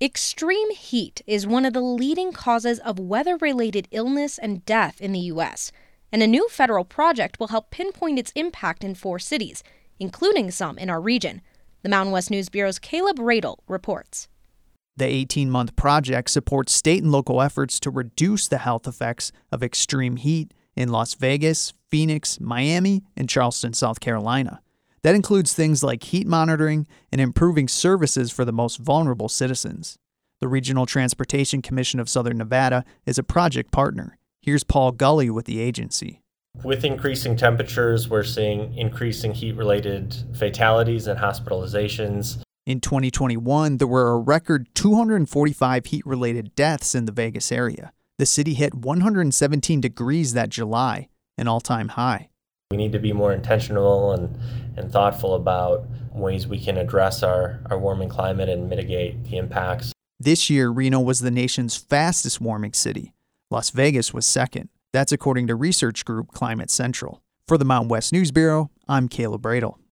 Extreme heat is one of the leading causes of weather-related illness and death in the U.S., and a new federal project will help pinpoint its impact in 4 cities, including some in our region. The Mountain West News Bureau's Caleb Radel reports. The 18-month project supports state and local efforts to reduce the health effects of extreme heat in Las Vegas, Phoenix, Miami, and Charleston, South Carolina. That includes things like heat monitoring and improving services for the most vulnerable citizens. The Regional Transportation Commission of Southern Nevada is a project partner. Here's Paul Gully with the agency. With increasing temperatures, we're seeing increasing heat-related fatalities and hospitalizations. In 2021, there were a record 245 heat-related deaths in the Vegas area. The city hit 117 degrees that July, an all-time high. We need to be more intentional and thoughtful about ways we can address our warming climate and mitigate the impacts. This year, Reno was the nation's fastest warming city. Las Vegas was second. That's according to research group Climate Central. For the Mountain West News Bureau, I'm Caleb Radel.